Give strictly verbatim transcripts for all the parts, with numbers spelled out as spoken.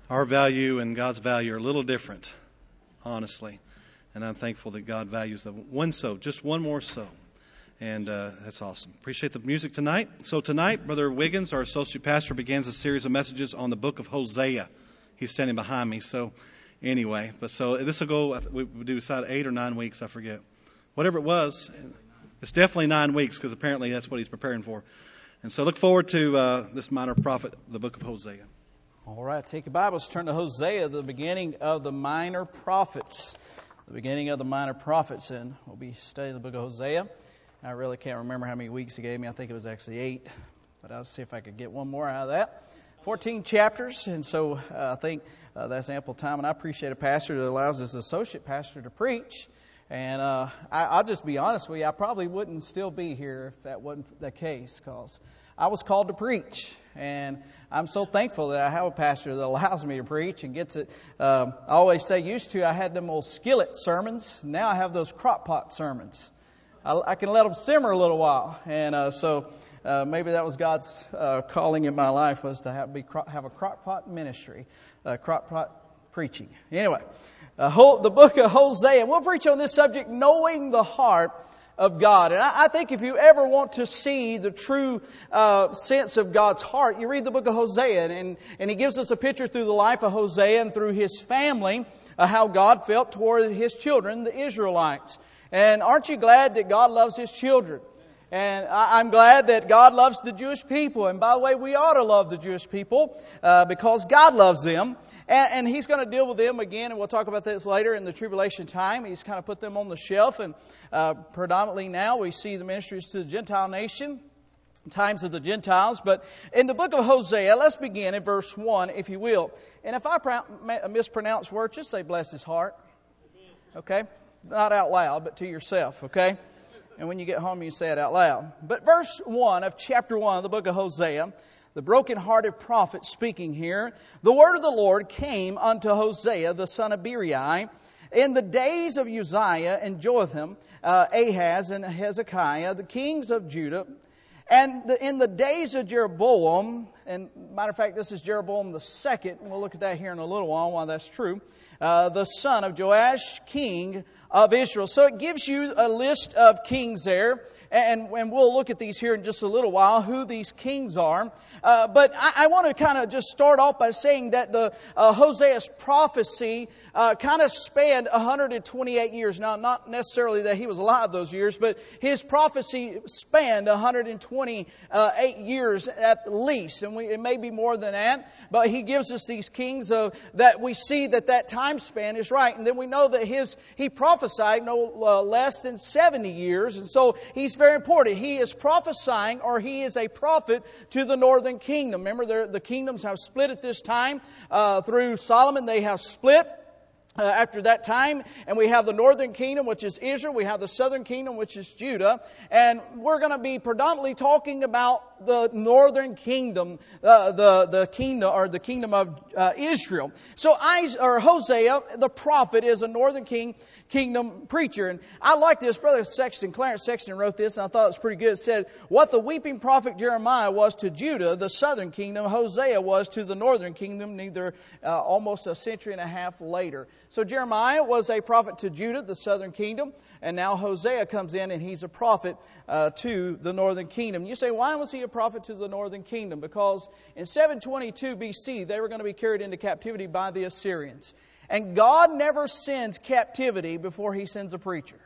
our value and God's value are a little different, honestly. And I'm thankful that God values the one soul, just one more soul. And uh, that's awesome. Appreciate the music tonight. So tonight, Brother Wiggins, our associate pastor, begins a series of messages on the book of Hosea. He's standing behind me. So anyway, but so this will go, we do decide eight or nine weeks, I forget. Whatever it was, it's definitely nine weeks because apparently that's what he's preparing for. And so look forward to uh, this minor prophet, the book of Hosea. All right, take your Bibles, turn to Hosea, the beginning of the minor prophets. The beginning of the minor prophets, and we'll be studying the book of Hosea. I really can't remember how many weeks he gave me. I think it was actually eight, but I'll see if I could get one more out of that. fourteen chapters, and so uh, I think uh, that's ample time, and I appreciate a pastor that allows his associate pastor to preach. And uh, I, I'll just be honest with you, I probably wouldn't still be here if that wasn't the case, because I was called to preach, and I'm so thankful that I have a pastor that allows me to preach and gets it. Um, I always say, used to, I had them old skillet sermons. Now I have those crock pot sermons. I, I can let them simmer a little while, and uh, so uh, maybe that was God's uh, calling in my life, was to have, be, have a crock pot ministry, uh, crock pot preaching. Anyway, uh, the book of Hosea, and we'll preach on this subject, knowing the heart of God. And I, I think if you ever want to see the true uh, sense of God's heart, you read the book of Hosea, and, and he gives us a picture through the life of Hosea and through his family, uh, how God felt toward his children, the Israelites. And aren't you glad that God loves his children? And I, I'm glad that God loves the Jewish people. And by the way, we ought to love the Jewish people uh, because God loves them. And, and He's going to deal with them again, and we'll talk about this later in the tribulation time. He's kind of put them on the shelf, and uh, predominantly now we see the ministries to the Gentile nation, times of the Gentiles. But in the book of Hosea, let's begin at verse one, if you will. And if I pr- mispronounce words, just say bless his heart. Okay? Not out loud, but to yourself, okay? And when you get home, you say it out loud. But verse one of chapter one of the book of Hosea, the broken-hearted prophet speaking here, the word of the Lord came unto Hosea, the son of Beeri, in the days of Uzziah and Jotham, uh, Ahaz and Hezekiah, the kings of Judah, and the, in the days of Jeroboam, and matter of fact, this is Jeroboam the second, and we'll look at that here in a little while, why that's true, uh, the son of Joash, king of Israel. So it gives you a list of kings there, and, and we'll look at these here in just a little while, who these kings are. Uh, but I, I want to kind of just start off by saying that the uh, Hosea's prophecy uh, kind of spanned one hundred twenty-eight years. Now, not necessarily that he was alive those years, but his prophecy spanned one hundred twenty-eight years at least. And we, it may be more than that, but he gives us these kings of, that we see that that time span is right. And then we know that his he prophesied no uh, less than seventy years. And so he's very important. He is prophesying, or he is a prophet to the northern kingdom. Remember, the kingdoms have split at this time. Uh, through Solomon, they have split. Uh, after that time, and we have the northern kingdom, which is Israel. We have the southern kingdom, which is Judah. And we're going to be predominantly talking about the northern kingdom, uh, the the kingdom or the kingdom of uh, Israel. So, I, or Hosea, the prophet, is a northern king kingdom preacher. And I like this. Brother Sexton, Clarence Sexton wrote this, and I thought it was pretty good. It said, what the weeping prophet Jeremiah was to Judah, the southern kingdom, Hosea was to the northern kingdom, neither uh, almost a century and a half later. So Jeremiah was a prophet to Judah, the southern kingdom, and now Hosea comes in and he's a prophet uh, to the northern kingdom. You say, why was he a prophet to the northern kingdom? Because in seven twenty-two B C, they were going to be carried into captivity by the Assyrians. And God never sends captivity before He sends a preacher.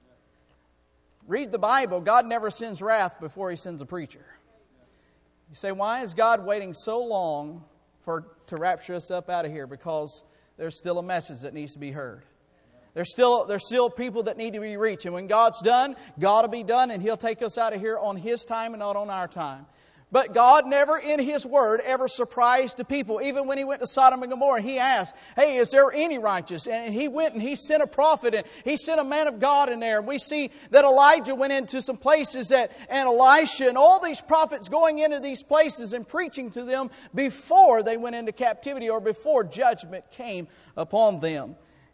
Read the Bible. God never sends wrath before He sends a preacher. You say, why is God waiting so long for to rapture us up out of here? Because there's still a message that needs to be heard. There's still there's still people that need to be reached. And when God's done, God will be done, and He'll take us out of here on His time and not on our time. But God never in His Word ever surprised the people. Even when He went to Sodom and Gomorrah, He asked, hey, is there any righteous? And He went and He sent a prophet and He sent a man of God in there. And we see that Elijah went into some places that, and Elisha and all these prophets going into these places and preaching to them before they went into captivity or before judgment came upon them.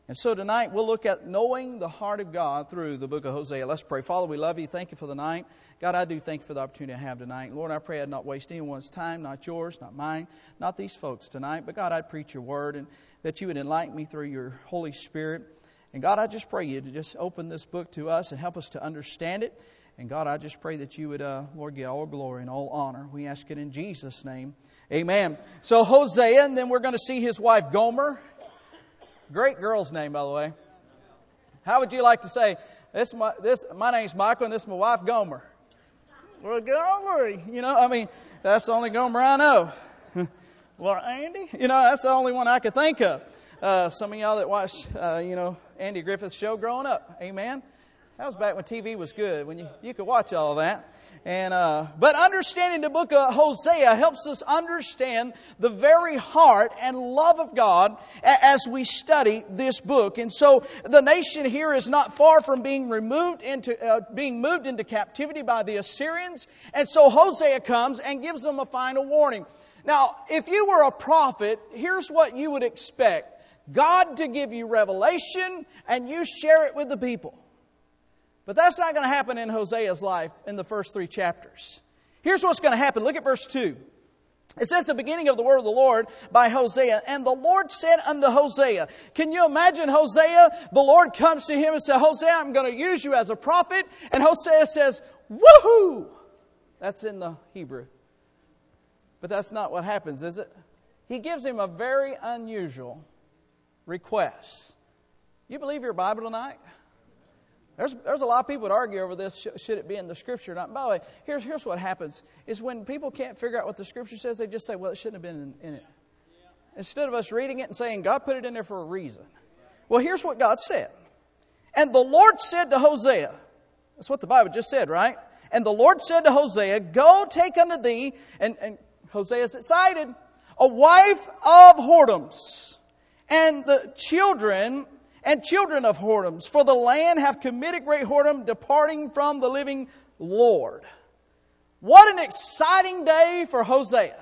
And so tonight we'll look at knowing the heart of God through the book of Hosea. Let's pray. Father, we love you. Thank you for the night. God, I do thank you for the opportunity I have tonight. Lord, I pray I'd not waste anyone's time, not yours, not mine, not these folks tonight. But God, I'd preach your word and that you would enlighten me through your Holy Spirit. And God, I just pray you to just open this book to us and help us to understand it. And God, I just pray that you would, uh, Lord, get all glory and all honor. We ask it in Jesus' name. Amen. So Hosea, and then we're going to see his wife Gomer. Great girl's name, by the way. How would you like to say, this my, this, my name's Michael and this is my wife Gomer? Well, Gomer, you know, I mean, that's the only Gomer I know. Well, Andy? You know, that's the only one I could think of. Uh, some of y'all that watched, uh, you know, Andy Griffith's show growing up. Amen. That was back when T V was good, when you, you could watch all of that. And uh, but understanding the book of Hosea helps us understand the very heart and love of God as we study this book. And so the nation here is not far from being removed into uh, being moved into captivity by the Assyrians. And so Hosea comes and gives them a final warning. Now, if you were a prophet, here's what you would expect: God to give you revelation and you share it with the people. But that's not going to happen in Hosea's life in the first three chapters. Here's what's going to happen. Look at verse two. It says, the beginning of the word of the Lord by Hosea. And the Lord said unto Hosea. Can you imagine Hosea? The Lord comes to him and says, Hosea, I'm going to use you as a prophet. And Hosea says, woohoo! That's in the Hebrew. But that's not what happens, is it? He gives him a very unusual request. You believe your Bible tonight? There's, there's a lot of people that argue over this. Should it be in the Scripture or not? By the way, here's, here's what happens. Is when people can't figure out what the Scripture says, they just say, well, it shouldn't have been in, in it. Yeah. Instead of us reading it and saying, God put it in there for a reason. Well, here's what God said. And the Lord said to Hosea, that's what the Bible just said, right? And the Lord said to Hosea, go take unto thee, and, and Hosea's excited, a wife of whoredoms, and the children and children of whoredoms, for the land hath committed great whoredom, departing from the living Lord. What an exciting day for Hosea.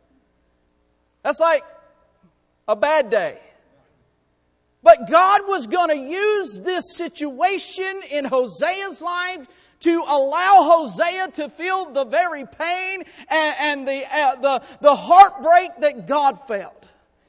That's like a bad day. But God was going to use this situation in Hosea's life to allow Hosea to feel the very pain and, and the, uh, the, the heartbreak that God felt.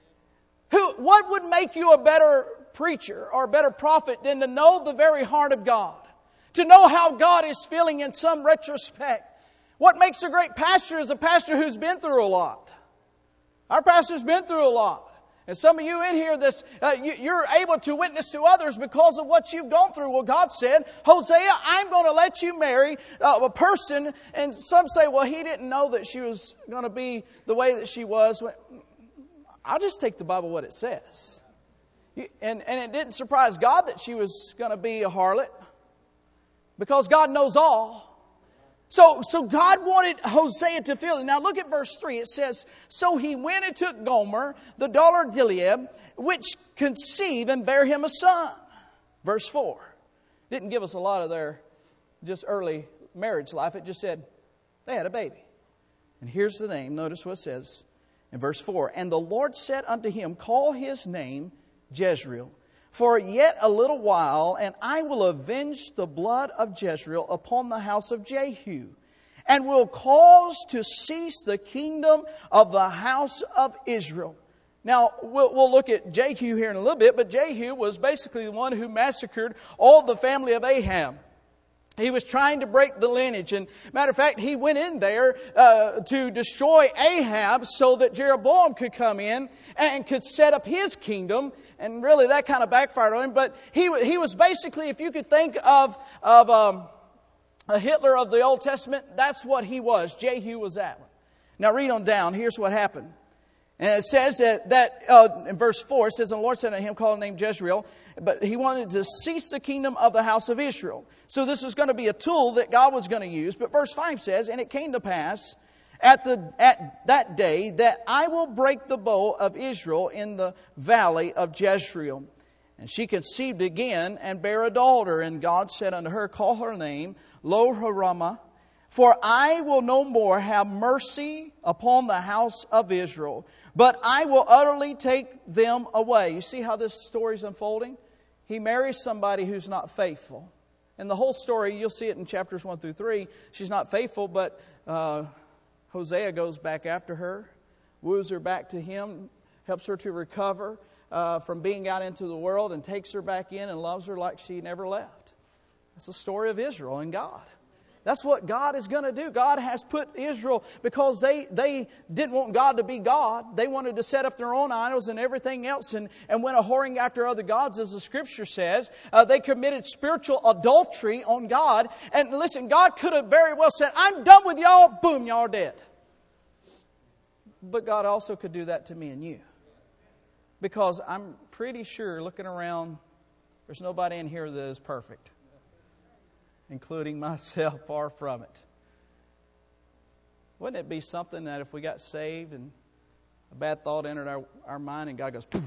Who, what would make you a better preacher or a better prophet than to know the very heart of God? To know how God is feeling in some retrospect. What makes a great pastor is a pastor who's been through a lot. Our pastor's been through a lot. And some of you in here, this uh, you, you're able to witness to others because of what you've gone through. Well, God said, Hosea, I'm going to let you marry uh, a person. And some say, well, he didn't know that she was going to be the way that she was. I'll just take the Bible what it says. And, and it didn't surprise God that she was going to be a harlot, because God knows all. So, so God wanted Hosea to feel it. Now look at verse three. It says, so he went and took Gomer, the daughter of Gilead, which conceived and bare him a son. Verse four. Didn't give us a lot of their just early marriage life. It just said they had a baby. And here's the name. Notice what it says in verse four. And the Lord said unto him, call his name Jezreel, for yet a little while, and I will avenge the blood of Jezreel upon the house of Jehu, and will cause to cease the kingdom of the house of Israel. Now, we'll, we'll look at Jehu here in a little bit, but Jehu was basically the one who massacred all the family of Ahab. He was trying to break the lineage. And matter of fact, he went in there uh, to destroy Ahab so that Jeroboam could come in and could set up his kingdom. And really that kind of backfired on him. But he, he was basically, if you could think of, of um, a Hitler of the Old Testament, that's what he was. Jehu was that one. Now read on down. Here's what happened. And it says that, that uh, in verse four, it says, and the Lord said unto him, call the name Jezreel. But he wanted to cease the kingdom of the house of Israel. So this is going to be a tool that God was going to use. But verse five says, and it came to pass at the at that day that I will break the bow of Israel in the valley of Jezreel. And she conceived again and bare a daughter. And God said unto her, call her name Lo-Ruhamah, For I will no more have mercy upon the house of Israel, but I will utterly take them away. You see how this story is unfolding? He marries somebody who's not faithful. And the whole story, you'll see it in chapters one through three. She's not faithful, but uh, Hosea goes back after her, woos her back to him, helps her to recover uh, from being out into the world, and takes her back in and loves her like she never left. That's the story of Israel and God. That's what God is going to do. God has put Israel, because they, they didn't want God to be God. They wanted to set up their own idols and everything else, and, and went a-whoring after other gods, as the Scripture says. Uh, they committed spiritual adultery on God. And listen, God could have very well said, I'm done with y'all. Boom, y'all are dead. But God also could do that to me and you. Because I'm pretty sure, looking around, there's nobody in here that is perfect, including myself, far from it. Wouldn't it be something that if we got saved and a bad thought entered our, our mind and God goes, poof,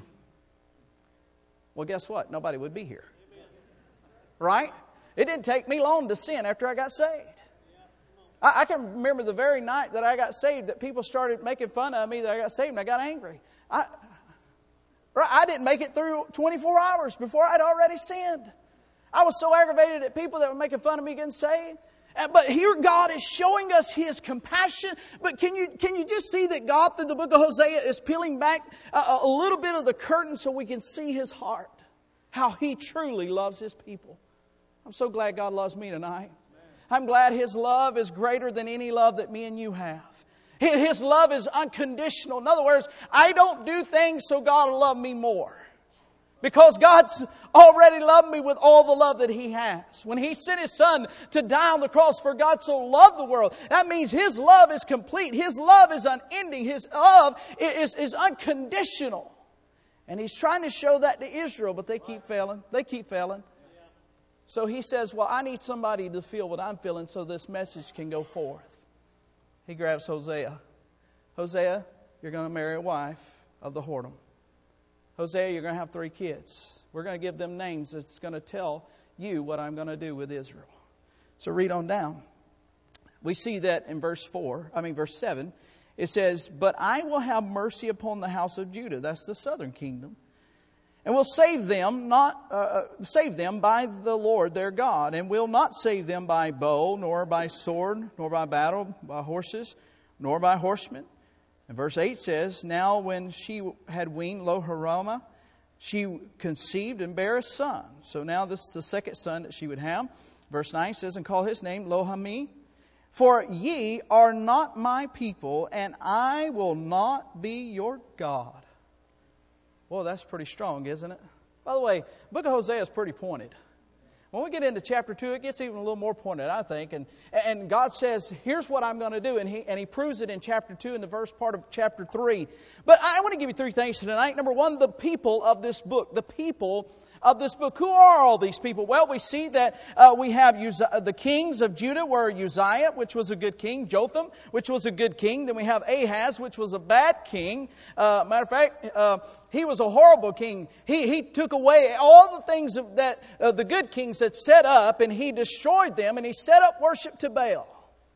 well, guess what? Nobody would be here. Right? It didn't take me long to sin after I got saved. I, I can remember the very night that I got saved that people started making fun of me that I got saved, and I got angry. I, I didn't make it through twenty-four hours before I'd already sinned. I was so aggravated at people that were making fun of me getting saved. But here God is showing us His compassion. But can you can you just see that God, through the book of Hosea, is peeling back a, a little bit of the curtain so we can see His heart, how He truly loves His people. I'm so glad God loves me tonight. I'm glad His love is greater than any love that me and you have. His love is unconditional. In other words, I don't do things so God will love me more. Because God's already loved me with all the love that He has. When He sent His Son to die on the cross, for God so loved the world, that means His love is complete. His love is unending. His love is, is unconditional. And He's trying to show that to Israel, but they keep failing. They keep failing. So He says, well, I need somebody to feel what I'm feeling so this message can go forth. He grabs Hosea. Hosea, you're going to marry a wife of the whoredom. Hosea, you're going to have three kids. We're going to give them names that's going to tell you what I'm going to do with Israel. So read on down. We see that in verse four, I mean verse seven. It says, but I will have mercy upon the house of Judah. That's the southern kingdom. And will save them, not uh, save them by the Lord their God, and will not save them by bow, nor by sword, nor by battle, by horses, nor by horsemen. And verse eight says, now when she had weaned Lo-Ruhamah, she conceived and bare a son. So now this is the second son that she would have. Verse nine says, and call his name Lo-Ammi. For ye are not my people, and I will not be your God. Well, that's pretty strong, isn't it? By the way, the book of Hosea is pretty pointed. When we get into chapter two, it gets even a little more pointed, I think. And, and God says, here's what I'm going to do. And he, and he proves it in chapter two in the first part of chapter three. But I want to give you three things tonight. Number one, the people of this book. The people of this book. Who are all these people? Well, we see that uh, we have Uzziah, the kings of Judah were Uzziah, which was a good king. Jotham, which was a good king. Then we have Ahaz, which was a bad king. Uh, matter of fact, uh, he was a horrible king. He he took away all the things that uh, the good kings had set up, and he destroyed them, and he set up worship to Baal.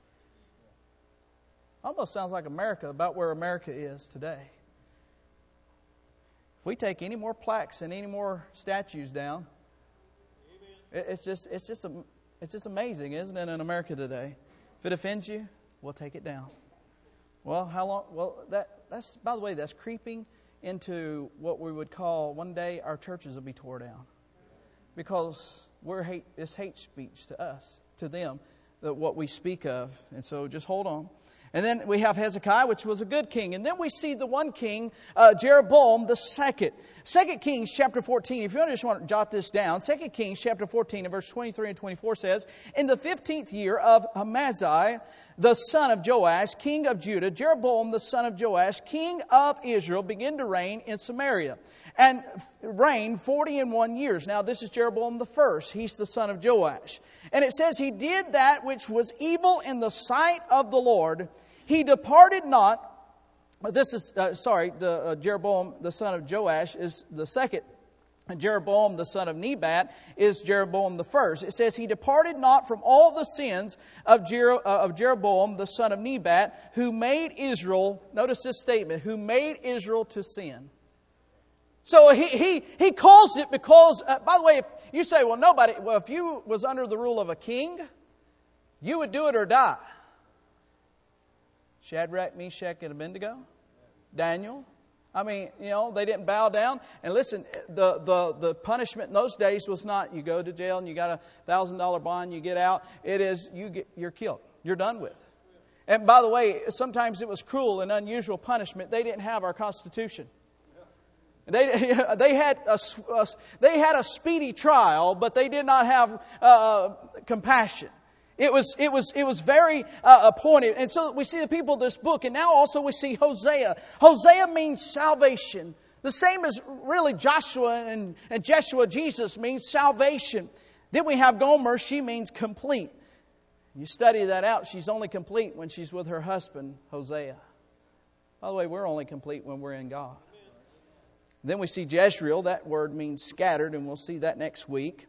Almost sounds like America, about where America is today. If we take any more plaques and any more statues down, it's just it's just it's just amazing, isn't it, in America today? If it offends you, we'll take it down. Well, how long? Well, that that's by the way, that's creeping into what we would call one day our churches will be tore down, because we're hate. It's hate speech to us, to them, that what we speak of. And so, just hold on. And then we have Hezekiah, which was a good king. And then we see the one king, uh, Jeroboam the second. Second Kings chapter fourteen. If you just want to jot this down, Second Kings chapter fourteen and verse twenty-three and twenty-four says, in the fifteenth year of Amaziah, the son of Joash, king of Judah, Jeroboam the son of Joash, king of Israel, began to reign in Samaria. And reigned forty and one years. Now this is Jeroboam the first. He's the son of Joash. And it says he did that which was evil in the sight of the Lord. He departed not. This is, uh, sorry, the, uh, Jeroboam the son of Joash is the second Jeroboam the son of Nebat is Jeroboam the first. It says, he departed not from all the sins of, Jer- uh, of Jeroboam the son of Nebat, who made Israel, notice this statement, who made Israel to sin. So he he, he calls it because, uh, by the way, if you say, well, nobody, well, if you was under the rule of a king, you would do it or die. Shadrach, Meshach, and Abednego, Daniel. I mean, you know, they didn't bow down. And listen, the, the, the punishment in those days was not you go to jail and you got a one thousand dollars bond, you get out. It is you get, you're killed. You're done with. And by the way, sometimes it was cruel and unusual punishment. They didn't have our Constitution. They, they, had a, a, they had a speedy trial, but they did not have uh, compassion. It was, it was, it was very uh, appointed. And so we see the people of this book. And now also we see Hosea. Hosea means salvation. The same as really Joshua and, and Jeshua, Jesus, means salvation. Then we have Gomer. She means complete. You study that out. She's only complete when she's with her husband, Hosea. By the way, we're only complete when we're in God. Then we see Jezreel. That word means scattered, and we'll see that next week.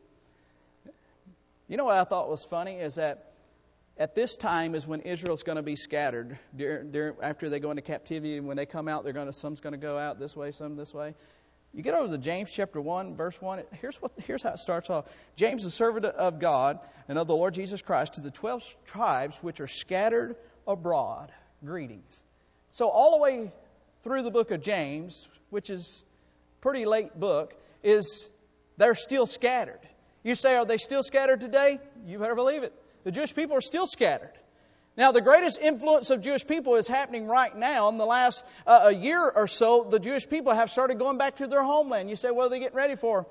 You know what I thought was funny is that at this time is when Israel's going to be scattered. During, during, after they go into captivity, and when they come out, they're going to some's going to go out this way, some this way. You get over to James chapter one, verse one. Here's what here's how it starts off. James, the servant of God and of the Lord Jesus Christ, to the twelve tribes which are scattered abroad, greetings. So all the way through the book of James, which is a pretty late book, is they're still scattered. You say, are they still scattered today? You better believe it. The Jewish people are still scattered. Now, the greatest influence of Jewish people is happening right now. In the last uh, a year or so, the Jewish people have started going back to their homeland. You say, what are they getting ready for?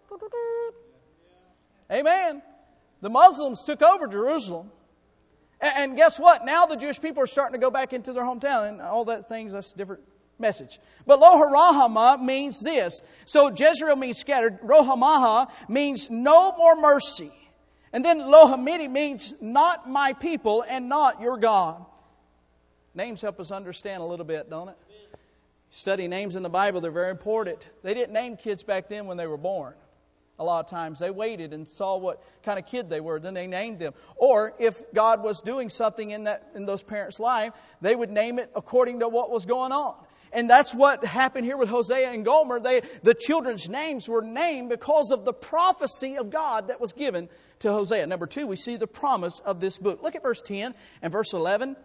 Amen. The Muslims took over Jerusalem. And, and guess what? Now the Jewish people are starting to go back into their hometown. And all that things, that's different message. But Lo-Ruhamah means this. So Jezreel means scattered. Rohamah means no more mercy. And then Lo-Hamidi means not my people and not your God. Names help us understand a little bit, don't it? Study names in the Bible, they're very important. They didn't name kids back then when they were born. A lot of times they waited and saw what kind of kid they were, then they named them. Or if God was doing something in that in those parents' life, they would name it according to what was going on. And that's what happened here with Hosea and Gomer. They, the children's names were named because of the prophecy of God that was given to Hosea. Number two, we see the promise of this book. Look at verse ten and verse eleven.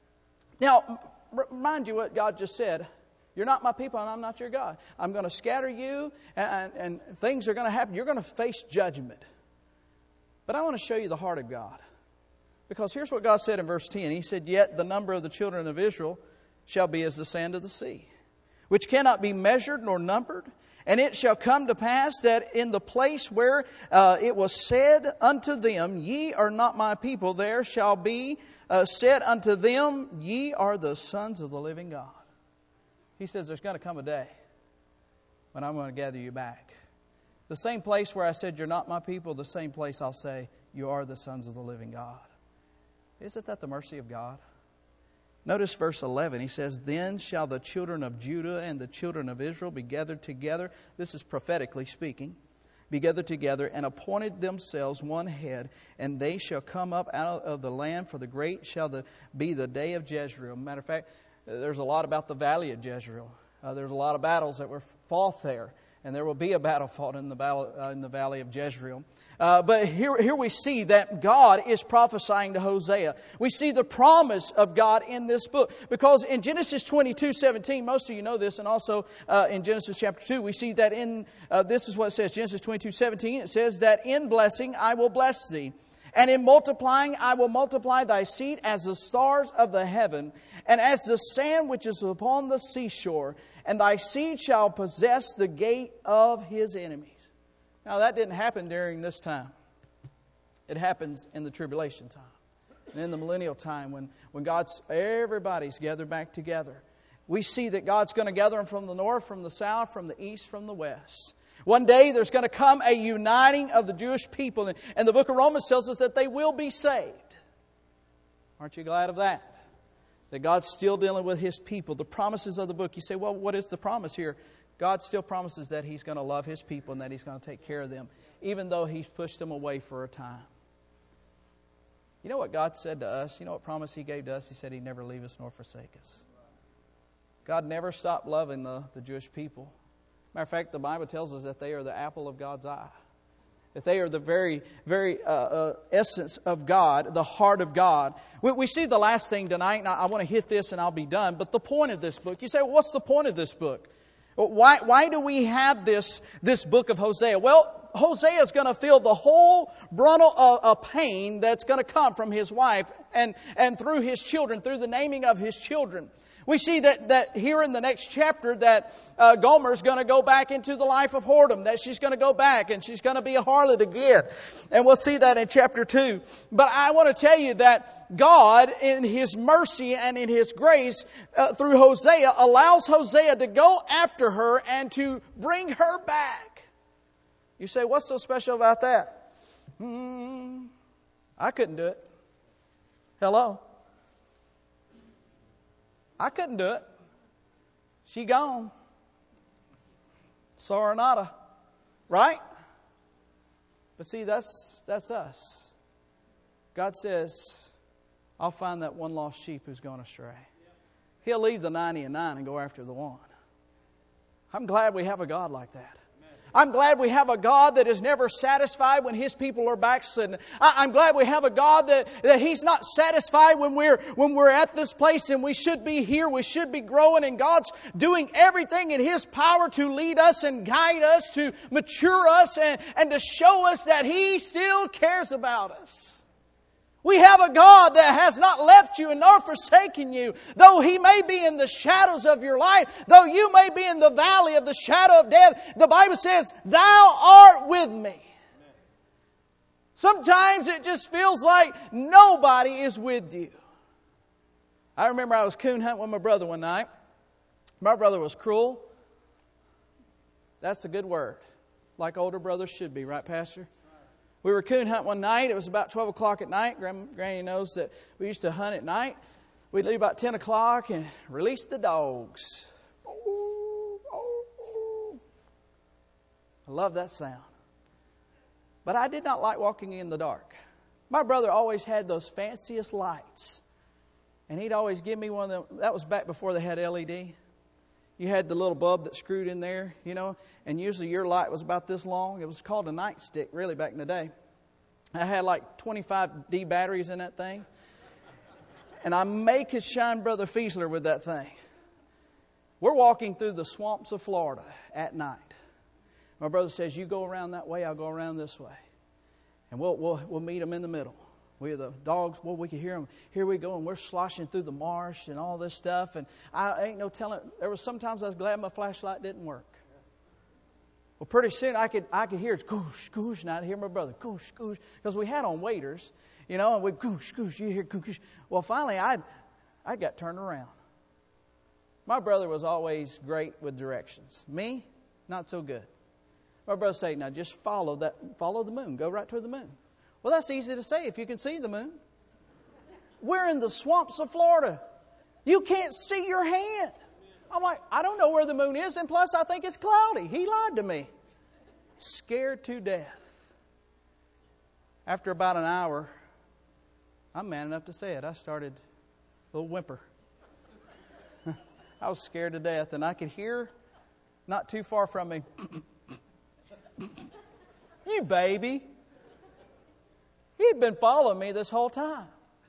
Now, remind you what God just said. You're not my people and I'm not your God. I'm going to scatter you and, and, and things are going to happen. You're going to face judgment. But I want to show you the heart of God. Because here's what God said in verse ten. He said, yet the number of the children of Israel shall be as the sand of the sea, which cannot be measured nor numbered. And it shall come to pass that in the place where uh, it was said unto them, ye are not my people, there shall be uh, said unto them, ye are the sons of the living God. He says there's going to come a day when I'm going to gather you back. The same place where I said you're not my people, the same place I'll say you are the sons of the living God. Isn't that the mercy of God? Notice verse eleven. He says, then shall the children of Judah and the children of Israel be gathered together. This is prophetically speaking. Be gathered together and appointed themselves one head, and they shall come up out of the land, for the great shall the, be the day of Jezreel. Matter of fact, there's a lot about the valley of Jezreel. Uh, there's a lot of battles that were fought there. And there will be a battle fought in the, battle, uh, in the valley of Jezreel. Uh, but here, here we see that God is prophesying to Hosea. We see the promise of God in this book. Because in Genesis twenty-two seventeen, most of you know this, and also uh, in Genesis chapter two, we see that in, uh, this is what it says, Genesis twenty-two seventeen, it says that in blessing I will bless thee. And in multiplying I will multiply thy seed as the stars of the heaven, and as the sand which is upon the seashore. And thy seed shall possess the gate of his enemies. Now that didn't happen during this time. It happens in the tribulation time. And in the millennial time when, when God's, everybody's gathered back together. We see that God's going to gather them from the north, from the south, from the east, from the west. One day there's going to come a uniting of the Jewish people. And the book of Romans tells us that they will be saved. Aren't you glad of that? That God's still dealing with His people. The promises of the book. You say, well, what is the promise here? God still promises that He's going to love His people and that He's going to take care of them, even though He's pushed them away for a time. You know what God said to us? You know what promise He gave to us? He said He'd never leave us nor forsake us. God never stopped loving the, the Jewish people. Matter of fact, the Bible tells us that they are the apple of God's eye. That they are the very, very uh, uh, essence of God, the heart of God. We, we see the last thing tonight, and I, I want to hit this and I'll be done. But the point of this book, you say, well, what's the point of this book? Why, why do we have this, this book of Hosea? Well, Hosea is going to feel the whole brunt of, of pain that's going to come from his wife and, and through his children, through the naming of his children. We see that, that here in the next chapter that uh, Gomer's going to go back into the life of whoredom, that she's going to go back and she's going to be a harlot again. And we'll see that in chapter two. But I want to tell you that God, in His mercy and in His grace, uh, through Hosea, allows Hosea to go after her and to bring her back. You say, what's so special about that? Hmm, I couldn't do it. Hello? I couldn't do it. She gone. Soranada. Right? But see, that's that's us. God says, I'll find that one lost sheep who's gone astray. He'll leave the ninety and nine and go after the one. I'm glad we have a God like that. I'm glad we have a God that is never satisfied when His people are backslidden. I'm glad we have a God that, that He's not satisfied when we're, when we're at this place and we should be here, we should be growing, and God's doing everything in His power to lead us and guide us, to mature us, and, and to show us that He still cares about us. We have a God that has not left you and nor forsaken you. Though He may be in the shadows of your life, though you may be in the valley of the shadow of death, the Bible says, Thou art with me. Sometimes it just feels like nobody is with you. I remember I was coon hunting with my brother one night. My brother was cruel. That's a good word. Like older brothers should be, right, Pastor? We were coon hunting one night. It was about twelve o'clock at night. Granny knows that we used to hunt at night. We'd leave about ten o'clock and release the dogs. Oh, oh, oh. I love that sound. But I did not like walking in the dark. My brother always had those fanciest lights. And he'd always give me one of them. That was back before they had L E D. You had the little bulb that screwed in there, you know, and usually your light was about this long. It was called a nightstick, really, back in the day. I had like twenty-five D batteries in that thing. And I may could shine Brother Fiesler with that thing. We're walking through the swamps of Florida at night. My brother says, you go around that way, I'll go around this way. And we'll, we'll, we'll meet them in the middle. We the dogs, well, we could hear them. Here we go, and we're sloshing through the marsh and all this stuff. And I ain't no telling. There was sometimes I was glad my flashlight didn't work. Well, pretty soon I could I could hear it, goosh, goosh, and I'd hear my brother, goosh, goosh, because we had on waders, you know, and we'd goosh, goosh, you hear goosh. Well, finally I I got turned around. My brother was always great with directions. Me, not so good. My brother said, now just follow that, follow the moon. Go right toward the moon. Well, that's easy to say if you can see the moon. We're in the swamps of Florida. You can't see your hand. I'm like, I don't know where the moon is, and plus I think it's cloudy. He lied to me. Scared to death. After about an hour, I'm man enough to say it, I started a little whimper. I was scared to death, and I could hear, not too far from me, you baby. He'd been following me this whole time.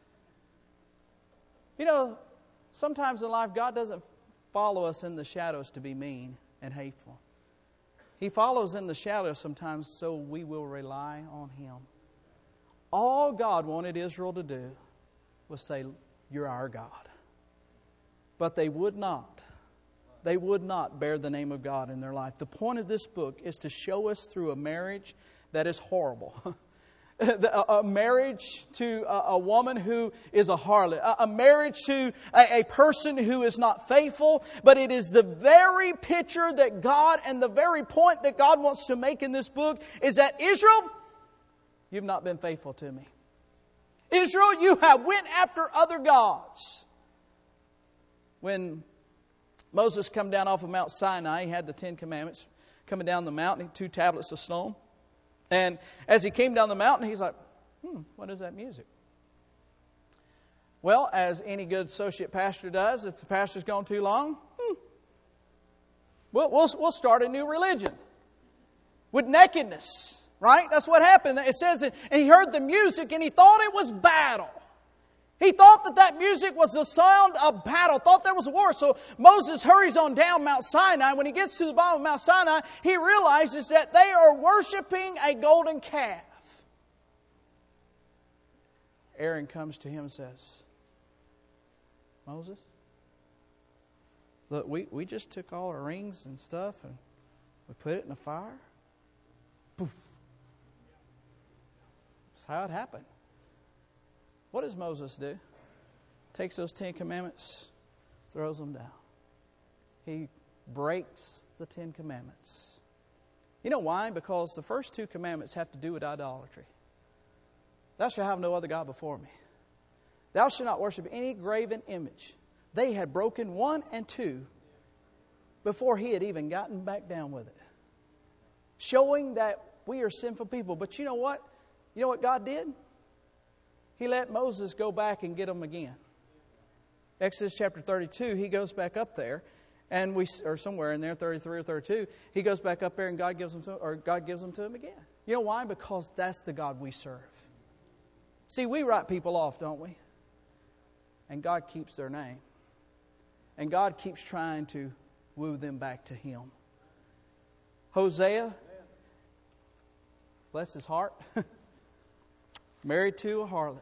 You know, sometimes in life, God doesn't follow us in the shadows to be mean and hateful. He follows in the shadows sometimes so we will rely on Him. All God wanted Israel to do was say, you're our God. But they would not. They would not bear the name of God in their life. The point of this book is to show us through a marriage that is horrible. A marriage to a woman who is a harlot. A marriage to a person who is not faithful. But it is the very picture that God, and the very point that God wants to make in this book, is that Israel, you've not been faithful to me. Israel, you have went after other gods. When Moses come down off of Mount Sinai. He had the Ten Commandments coming down the mountain, two tablets of stone. And as he came down the mountain, he's like, hmm, what is that music? Well, as any good associate pastor does, if the pastor's gone too long, hmm, we'll, we'll, we'll start a new religion with nakedness, right? That's what happened. It says, and he heard the music and he thought it was battle. He thought that that music was the sound of battle, thought there was a war. So Moses hurries on down Mount Sinai. When he gets to the bottom of Mount Sinai, he realizes that they are worshiping a golden calf. Aaron comes to him and says, Moses, look, we, we just took all our rings and stuff and we put it in the fire. Poof. That's how it happened. What does Moses do? Takes those Ten Commandments, throws them down. He breaks the Ten Commandments. You know why? Because the first two commandments have to do with idolatry. Thou shalt have no other God before me. Thou shalt not worship any graven image. They had broken one and two before he had even gotten back down with it. Showing that we are sinful people. But you know what? You know what God did? He let Moses go back and get them again. Exodus chapter thirty-two, he goes back up there, and we or somewhere in there, thirty-three or thirty-two, he goes back up there and God gives them to, or God gives them to him again. You know why? Because that's the God we serve. See, we write people off, don't we? And God keeps their name. And God keeps trying to woo them back to Him. Hosea, bless his heart, married to a harlot.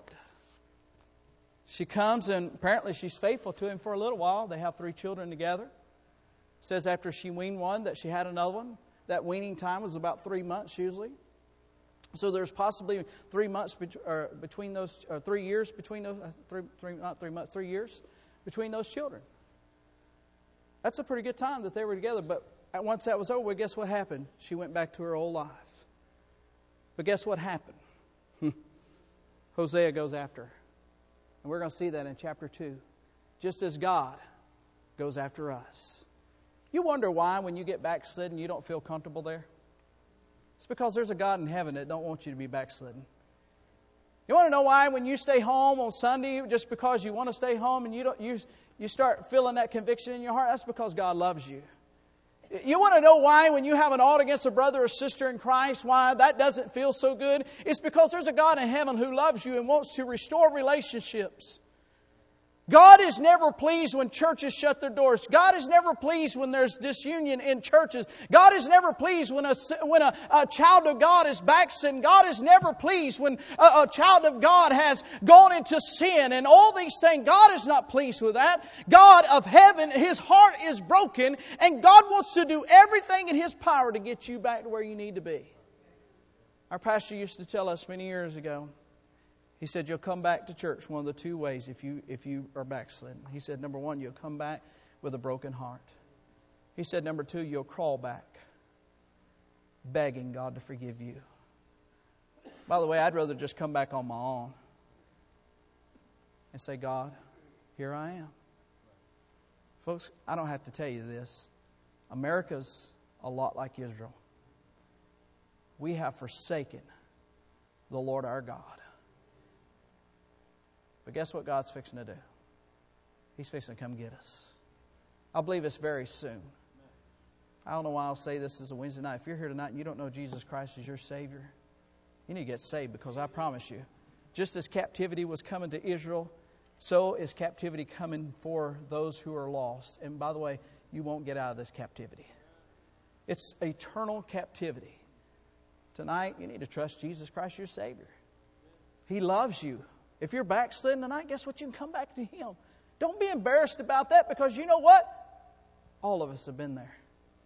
She comes and apparently she's faithful to him for a little while. They have three children together. It says after she weaned one that she had another one. That weaning time was about three months usually. So there's possibly three months be- or between those, or three years between those, uh, three, three, not three months, three years between those children. That's a pretty good time that they were together. But once that was over, well, guess what happened? She went back to her old life. But guess what happened? Hosea goes after her. And we're going to see that in chapter two. Just as God goes after us. You wonder why when you get backslidden you don't feel comfortable there? It's because there's a God in heaven that don't want you to be backslidden. You want to know why when you stay home on Sunday just because you want to stay home and you don't you you start feeling that conviction in your heart? That's because God loves you. You want to know why when you have an ought against a brother or sister in Christ, why that doesn't feel so good? It's because there's a God in heaven who loves you and wants to restore relationships. God is never pleased when churches shut their doors. God is never pleased when there's disunion in churches. God is never pleased when a, when a, a child of God is backslidden. God is never pleased when a, a child of God has gone into sin and all these things. God is not pleased with that. God of heaven, His heart is broken and God wants to do everything in His power to get you back to where you need to be. Our pastor used to tell us many years ago, he said, you'll come back to church one of the two ways if you if you are backslidden. He said, number one, you'll come back with a broken heart. He said, number two, you'll crawl back, begging God to forgive you. By the way, I'd rather just come back on my own and say, God, here I am. Folks, I don't have to tell you this. America's a lot like Israel. We have forsaken the Lord our God. But guess what God's fixing to do? He's fixing to come get us. I believe it's very soon. I don't know why I'll say this as a Wednesday night. If you're here tonight and you don't know Jesus Christ as your Savior, you need to get saved because I promise you, just as captivity was coming to Israel, so is captivity coming for those who are lost. And by the way, you won't get out of this captivity. It's eternal captivity. Tonight, you need to trust Jesus Christ your Savior. He loves you. If you're backslidden tonight, guess what? You can come back to Him. Don't be embarrassed about that because you know what? All of us have been there.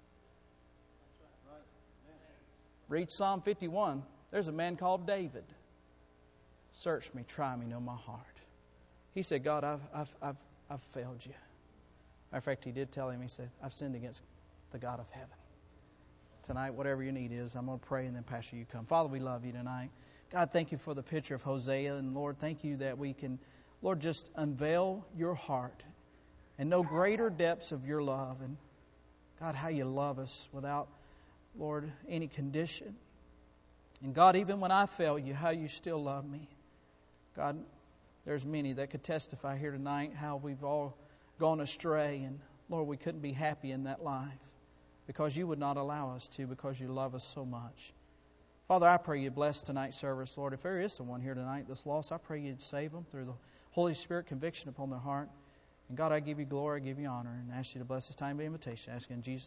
Read Psalm fifty-one. There's a man called David. Search me, try me, know my heart. He said, God, I've, I've, I've, I've failed you. Matter of fact, he did tell him, he said, I've sinned against the God of heaven. Tonight, whatever your need is, I'm going to pray and then Pastor, you come. Father, we love you tonight. God, thank you for the picture of Hosea. And Lord, thank you that we can, Lord, just unveil your heart and know greater depths of your love. And God, how you love us without, Lord, any condition. And God, even when I fail you, how you still love me. God, there's many that could testify here tonight how we've all gone astray. And Lord, we couldn't be happy in that life because you would not allow us to, because you love us so much. Father, I pray you bless tonight's service, Lord. If there is someone here tonight that's lost, I pray you'd save them through the Holy Spirit conviction upon their heart. And God, I give you glory, I give you honor, and ask you to bless this time of invitation. I ask in Jesus'